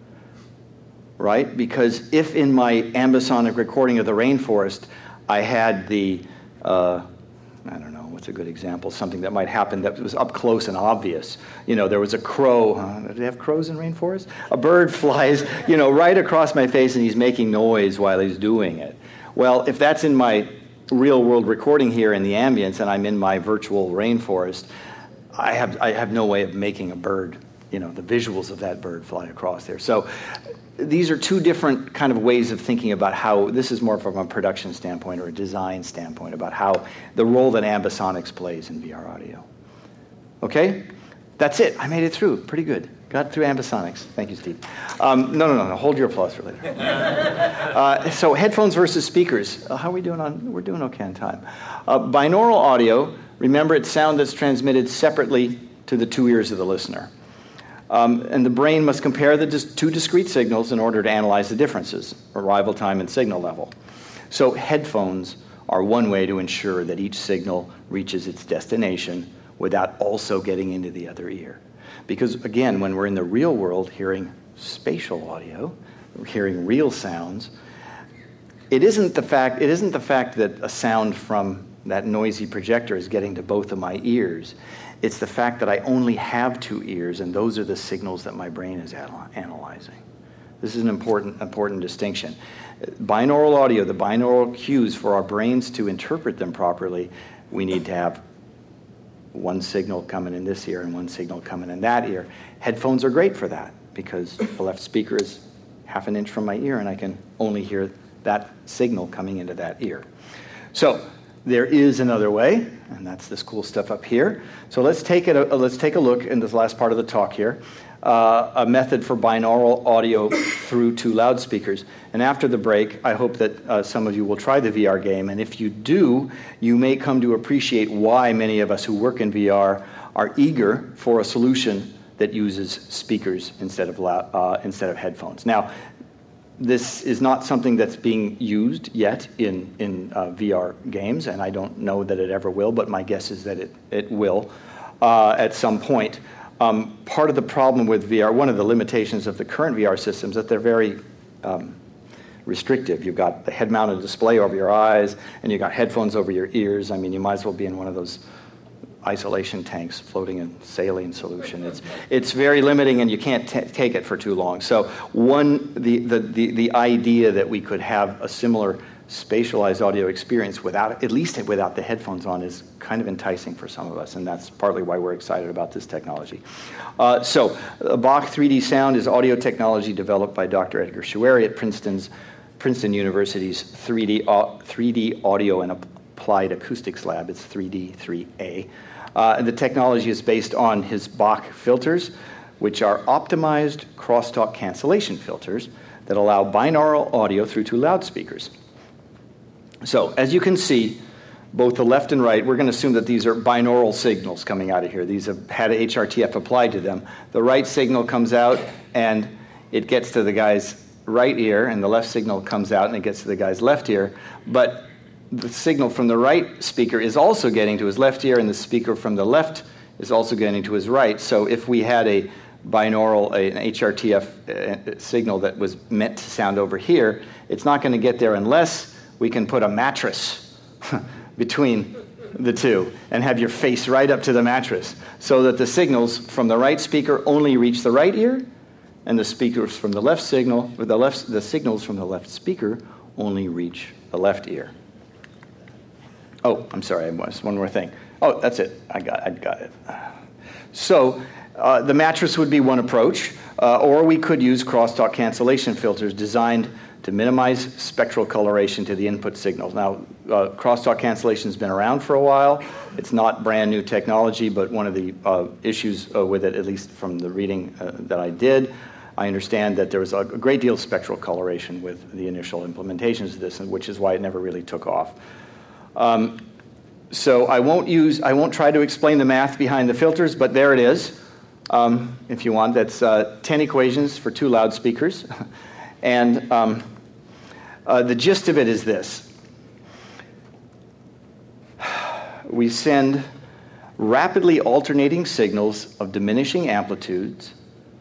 Right? Because if in my ambisonic recording of the rainforest, I had the, I don't know, what's a good example? Something that might happen that was up close and obvious. You know, there was a crow. Do they have crows in rainforests? A bird flies, you know, right across my face and he's making noise while he's doing it. Well, if that's in my real world recording here in the ambience and I'm in my virtual rainforest, I have no way of making a bird, you know, the visuals of that bird fly across there. So these are two different kind of ways of thinking about how, this is more from a production standpoint or a design standpoint, about how the role that ambisonics plays in VR audio. Okay? That's it. I made it through. Pretty good. Got through ambisonics. Thank you, Steve. No. Hold your applause for later. So headphones versus speakers. How are we doing on, we're doing okay on time. Binaural audio, remember it's sound that's transmitted separately to the two ears of the listener. And the brain must compare the two discrete signals in order to analyze the differences, arrival time and signal level. So headphones are one way to ensure that each signal reaches its destination without also getting into the other ear. Because again, when we're in the real world hearing spatial audio, hearing real sounds, it isn't the fact that a sound from that noisy projector is getting to both of my ears. It's the fact that I only have two ears, and those are the signals that my brain is analyzing. This is an important distinction. Binaural audio, the binaural cues for our brains to interpret them properly, we need to have one signal coming in this ear and one signal coming in that ear. Headphones are great for that because the left speaker is half an inch from my ear, and I can only hear that signal coming into that ear. So there is another way, and that's this cool stuff up here. So let's take a look in this last part of the talk here, a method for binaural audio through two loudspeakers. And after the break, I hope that some of you will try the VR game, and if you do, you may come to appreciate why many of us who work in VR are eager for a solution that uses speakers instead of headphones. Now, this is not something that's being used yet in VR games, and I don't know that it ever will, but my guess is that it will at some point. Part of the problem with VR, one of the limitations of the current VR systems, that they're very restrictive. You've got the head-mounted display over your eyes, and you've got headphones over your ears. I mean, you might as well be in one of those isolation tanks floating in saline solution. It's very limiting, and you can't take it for too long. So the idea that we could have a similar spatialized audio experience at least without the headphones on is kind of enticing for some of us, and that's partly why we're excited about this technology. So Bach 3D Sound is audio technology developed by Dr. Edgar Choueiri at Princeton University's 3D Audio and Applied Acoustics Lab. It's 3D3A. The technology is based on his Bach filters, which are optimized crosstalk cancellation filters that allow binaural audio through two loudspeakers. So, as you can see, both the left and right, we're going to assume that these are binaural signals coming out of here. These have had HRTF applied to them. The right signal comes out, and it gets to the guy's right ear, and the left signal comes out, and it gets to the guy's left ear. But the signal from the right speaker is also getting to his left ear, and the speaker from the left is also getting to his right. So if we had a binaural, an HRTF signal that was meant to sound over here, it's not going to get there unless we can put a mattress between the two and have your face right up to the mattress so that the signals from the right speaker only reach the right ear, and the speakers from the left signal, the signals from the left speaker only reach the left ear. Oh, I'm sorry, one more thing. Oh, that's it. I got it. So the mattress would be one approach, or we could use crosstalk cancellation filters designed to minimize spectral coloration to the input signals. Now, crosstalk cancellation has been around for a while. It's not brand new technology, but one of the issues with it, at least from the reading that I did, I understand that there was a great deal of spectral coloration with the initial implementations of this, which is why it never really took off. So I won't try to explain the math behind the filters, but there it is. If you want, that's 10 equations for two loudspeakers. And the gist of it is this. We send rapidly alternating signals of diminishing amplitudes,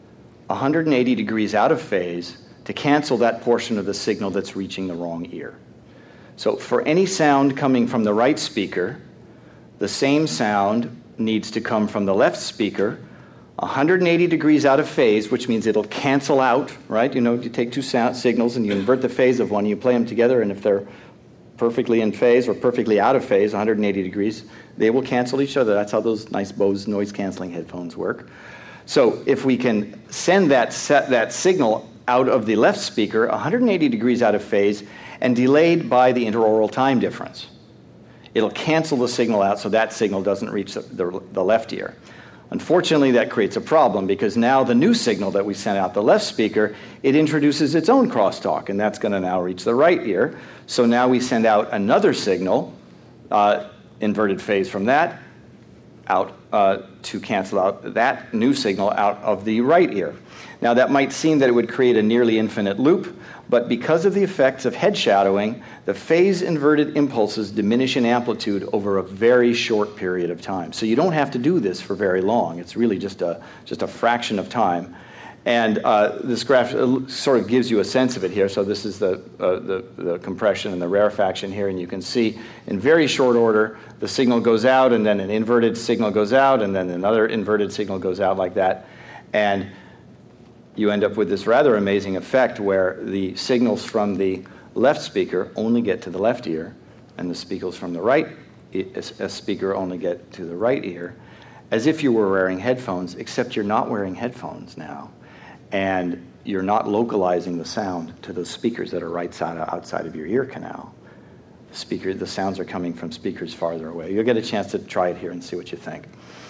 180 degrees out of phase, to cancel that portion of the signal that's reaching the wrong ear. So for any sound coming from the right speaker, the same sound needs to come from the left speaker, 180 degrees out of phase, which means it'll cancel out, right? You know, you take two sound signals and you invert the phase of one, you play them together, and if they're perfectly in phase or perfectly out of phase, 180 degrees, they will cancel each other. That's how those nice Bose noise-canceling headphones work. So if we can send that signal out of the left speaker 180 degrees out of phase and delayed by the interaural time difference, it'll cancel the signal out so that signal doesn't reach the left ear. Unfortunately, that creates a problem because now the new signal that we sent out the left speaker, it introduces its own crosstalk, and that's going to now reach the right ear. So now we send out another signal, inverted phase from that, out to cancel out that new signal out of the right ear. Now that might seem that it would create a nearly infinite loop, but because of the effects of head shadowing, the phase-inverted impulses diminish in amplitude over a very short period of time. So you don't have to do this for very long. It's really just a fraction of time. And this graph sort of gives you a sense of it here. So this is the compression and the rarefaction here, and you can see in very short order, the signal goes out, and then an inverted signal goes out, and then another inverted signal goes out like that. And you end up with this rather amazing effect where the signals from the left speaker only get to the left ear, and the signals from the right speaker only get to the right ear, as if you were wearing headphones, except you're not wearing headphones now. And you're not localizing the sound to those speakers that are outside of your ear canal. The sounds are coming from speakers farther away. You'll get a chance to try it here and see what you think.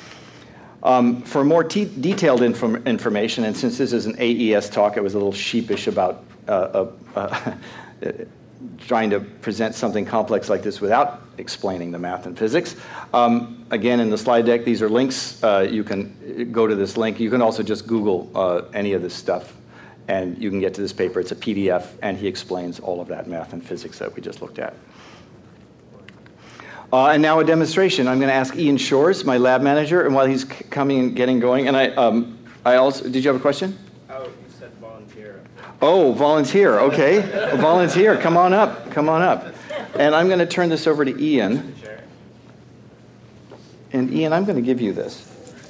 For more detailed information, and since this is an AES talk, I was a little sheepish about trying to present something complex like this without explaining the math and physics. Again, in the slide deck, these are links. You can go to this link. You can also just Google any of this stuff, and you can get to this paper. It's a PDF, and he explains all of that math and physics that we just looked at. And now a demonstration. I'm going to ask Ian Shores, my lab manager, and while he's coming and getting going, and I also, did you have a question? Oh, you said volunteer. Oh, volunteer, okay. Volunteer, come on up. And I'm going to turn this over to Ian. And Ian, I'm going to give you this.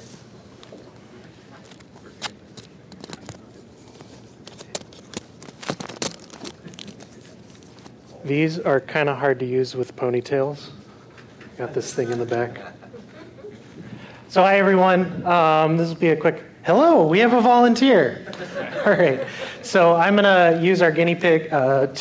These are kind of hard to use with ponytails. Got this thing in the back. So hi, everyone. This will be a quick, hello, we have a volunteer. All right. So I'm going to use our guinea pig we're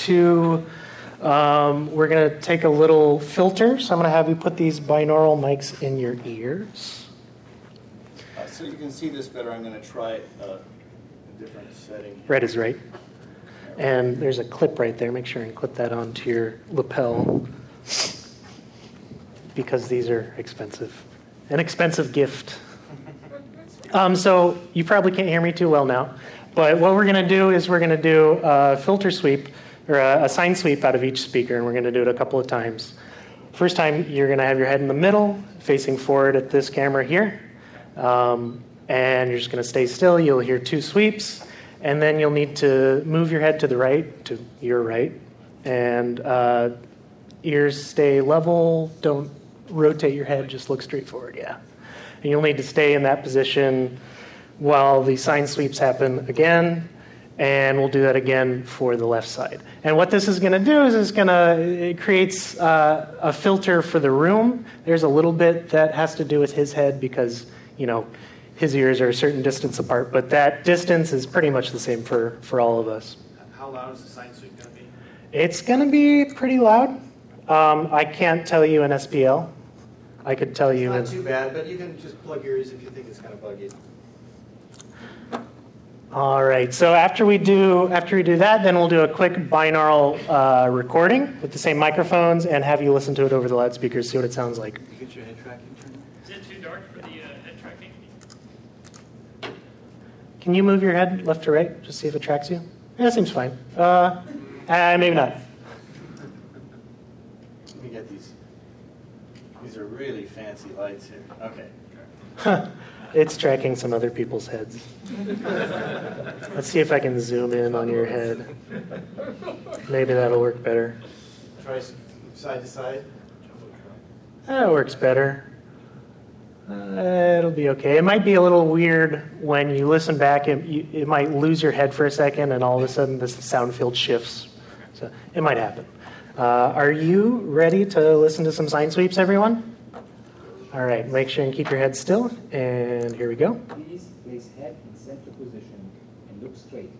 going to take a little filter. So I'm going to have you put these binaural mics in your ears. So you can see this better, I'm going to try a different setting. Red is right. And there's a clip right there. Make sure and clip that onto your lapel, because these are expensive. An expensive gift. So you probably can't hear me too well now. But what we're going to do is we're going to do a filter sweep, or a sine sweep out of each speaker, and we're going to do it a couple of times. First time, you're going to have your head in the middle, facing forward at this camera here. And you're just going to stay still. You'll hear two sweeps. And then you'll need to move your head to the right, to your right. And ears stay level. Don't rotate your head, just look straight forward, yeah. And you'll need to stay in that position while the sine sweeps happen again, and we'll do that again for the left side. And what this is going to do is it creates a filter for the room. There's a little bit that has to do with his head because, his ears are a certain distance apart, but that distance is pretty much the same for all of us. How loud is the sine sweep going to be? It's going to be pretty loud. I can't tell you in SPL. I could tell you It's not too bad, but you can just plug your ears if you think it's kind of buggy. All right. So after we do that, then we'll do a quick binaural recording with the same microphones and have you listen to it over the loudspeakers, see what it sounds like. You get your head tracking turned? Is it too dark for the head tracking? Can you move your head left to right? Just see if it tracks you. Yeah, that seems fine. Maybe not. Let me get these. These are really fancy lights here. Okay. It's tracking some other people's heads. Let's see if I can zoom in on your head. Maybe that'll work better. Try side to side. That works better. It'll be okay. It might be a little weird when you listen back. It might lose your head for a second, and all of a sudden the sound field shifts. So it might happen. Are you ready to listen to some sign sweeps, everyone? All right, make sure and keep your head still, and here we go. Please place head in center position and look straight.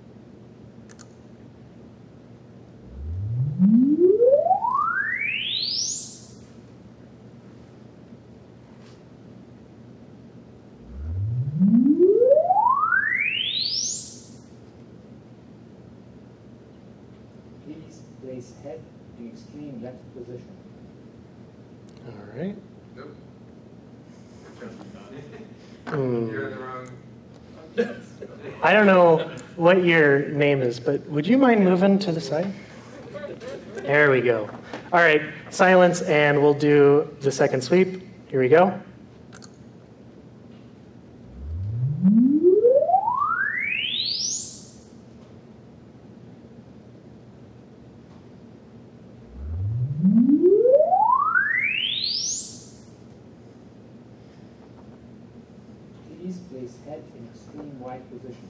Please place head in extreme left position. All right. Nope. Hmm. You're in the wrong. I don't know what your name is, but would you mind moving to the side? There we go. All right, silence, and we'll do the second sweep. Here we go. Please place head in extreme wide position.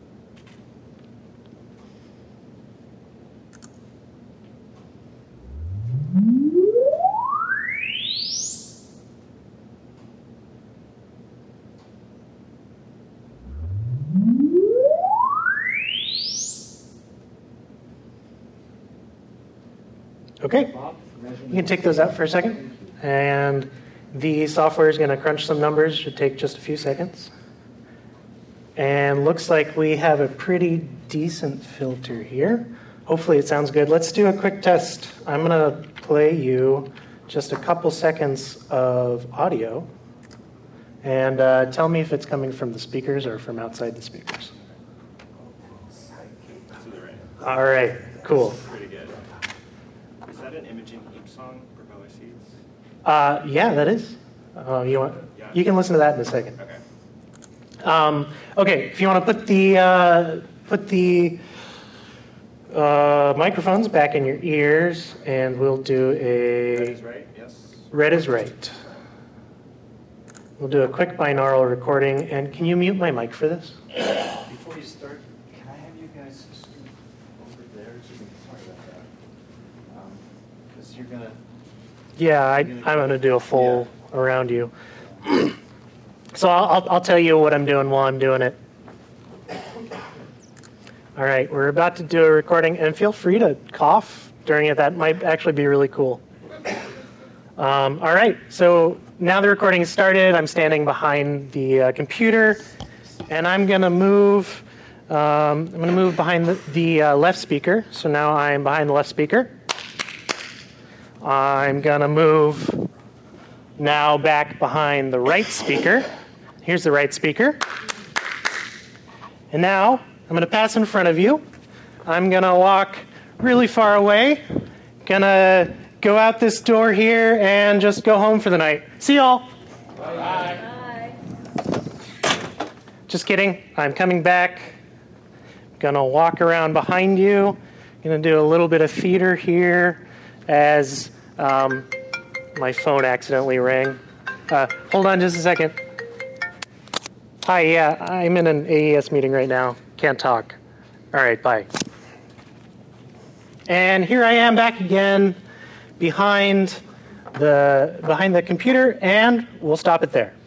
Okay, you can take those out for a second. And the software is going to crunch some numbers, should take just a few seconds. And looks like we have a pretty decent filter here. Hopefully it sounds good. Let's do a quick test. I'm going to play you just a couple seconds of audio. And tell me if it's coming from the speakers or from outside the speakers. All right, cool. Pretty good. Is that an Imogen Heap song, Propeller Seeds? Yeah, that is. You can listen to that in a second. Okay. Okay, if you want to put the microphones back in your ears, and we'll do a That is right, yes. red is right. We'll do a quick binaural recording, and can you mute my mic for this? Before you start, can I have you guys scoot over there? Sorry about that. Because you're going to... Yeah, I'm going to do a full around you. So I'll tell you what I'm doing while I'm doing it. All right, we're about to do a recording, and feel free to cough during it. That might actually be really cool. All right, so now the recording is started. I'm standing behind the computer, and I'm going to move. I'm going to move behind the left speaker. So now I'm behind the left speaker. I'm going to move now back behind the right speaker. Here's the right speaker. And now I'm going to pass in front of you. I'm going to walk really far away. Going to go out this door here and just go home for the night. See y'all. Bye. Just kidding. I'm coming back. Going to walk around behind you. Going to do a little bit of theater here as my phone accidentally rang. Hold on just a second. Hi, yeah, I'm in an AES meeting right now. Can't talk. All right, bye. And here I am back again behind the computer, and we'll stop it there.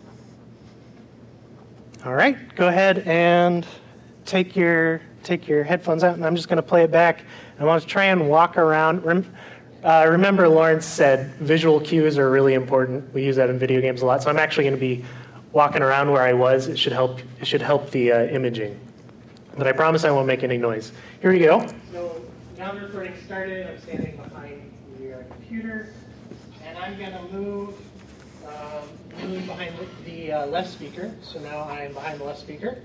All right, go ahead and take your headphones out, and I'm just going to play it back. I want to try and walk around. Remember, Lawrence said visual cues are really important. We use that in video games a lot. So I'm actually going to be walking around where I was. It should help. It should help the imaging. But I promise I won't make any noise. Here we go. So now the recording started. I'm standing behind the computer, and I'm going to move behind the left speaker. So now I'm behind the left speaker.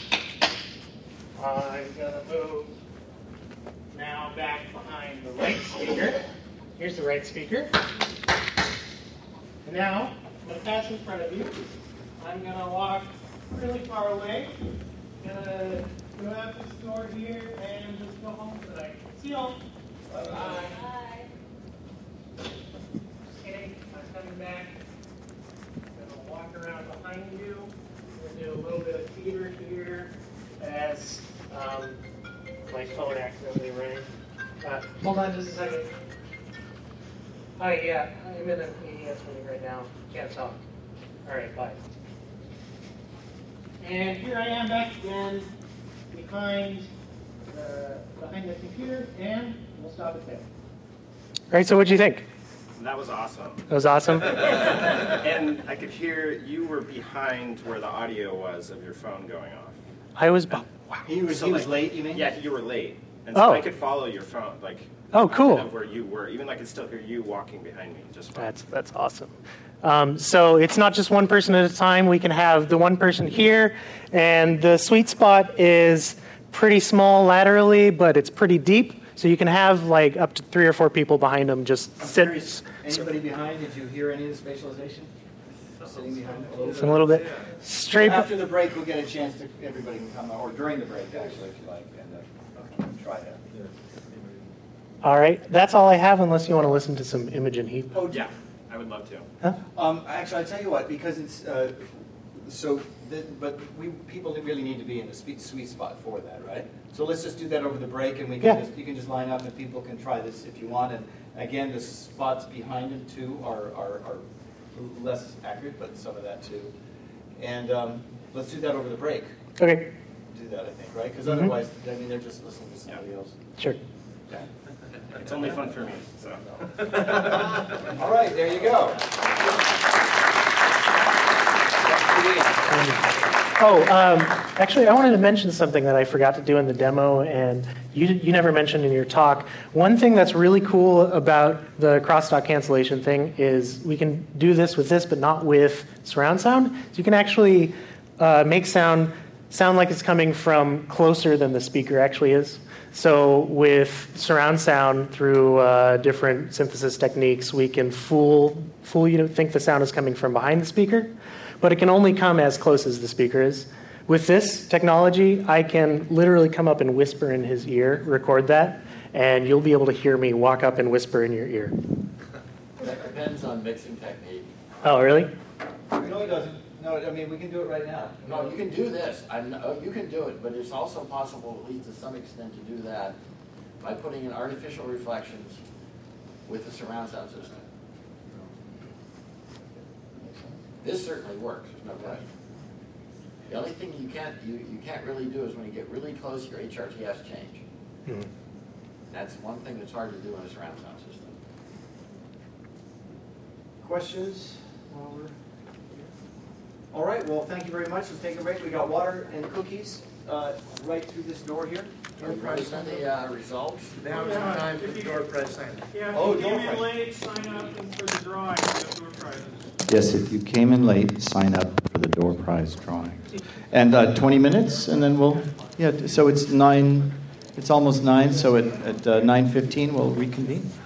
I'm going to move now back behind the right speaker. Here's the right speaker. And now, I'm going to pass in front of you. I'm going to walk really far away. I'm going to go out this door here and just go home tonight. See you all. Bye-bye. Bye. Okay, I'm coming back. I'm going to walk around behind you. I'm going to do a little bit of theater here as my phone accidentally rang. Hold on just a second. Hi, yeah, I'm in an ADS meeting right now. Can't talk. All right, bye. And here I am back again behind the computer, and we'll stop it there. All right, so what'd you think? That was awesome. That was awesome? And I could hear you were behind where the audio was of your phone going off. I was... Wow. He was late, you mean? Yeah, you were late. And so Oh. I could follow your phone, like, Oh, cool. kind of where you were. Even I could still hear you walking behind me just fine. That's awesome. So it's not just one person at a time. We can have the one person here, and the sweet spot is pretty small laterally, but it's pretty deep. So you can have like up to 3 or 4 people behind them just sit. Anybody behind? Did you hear any of the spatialization? Sitting behind A little bit. Straight. After the break, we'll get a chance to, everybody can come, or during the break, actually, if you like, and try that. All right. That's all I have, unless you want to listen to some Imogen Heap. Oh, yeah. I would love to. Huh? Actually, I'll tell you what, because it's, but people really need to be in the sweet spot for that, right? So let's just do that over the break, and we can you can just line up, and people can try this if you want. And again, the spots behind it too are less accurate, but some of that too. And let's do that over the break. Okay. Do that, I think, right? Because otherwise, I mean, they're just listening to somebody else. Sure. Okay. It's only fun for me, so. All right, there you go. Actually, I wanted to mention something that I forgot to do in the demo, and you never mentioned in your talk. One thing that's really cool about the crosstalk cancellation thing is we can do this with this, but not with surround sound. So you can actually make sound like it's coming from closer than the speaker actually is. So with surround sound through different synthesis techniques, we can fool you to think the sound is coming from behind the speaker, but it can only come as close as the speaker is. With this technology, I can literally come up and whisper in his ear, record that, and you'll be able to hear me walk up and whisper in your ear. That depends on mixing technique. Oh, really? No, it doesn't. No, I mean, we can do it right now. No, you can do this. You can do it, but it's also possible, at least to some extent, to do that by putting in artificial reflections with the surround sound system. This certainly works. There's no question. The only thing you can't really do is when you get really close, your HRT has to change. Mm-hmm. That's one thing that's hard to do in a surround sound system. Questions while we're here? All right, well, thank you very much. Let's take a break. We got water and cookies right through this door here. Are you ready for the results? Now it's time for the door prize sign. Yeah, Oh, if you door came in prize. late, sign up for the drawing. We have door prizes. Yes, if you came in late, sign up for the door prize drawing. And 20 minutes, and then we'll, so it's almost 9, so at 9:15 we'll reconvene.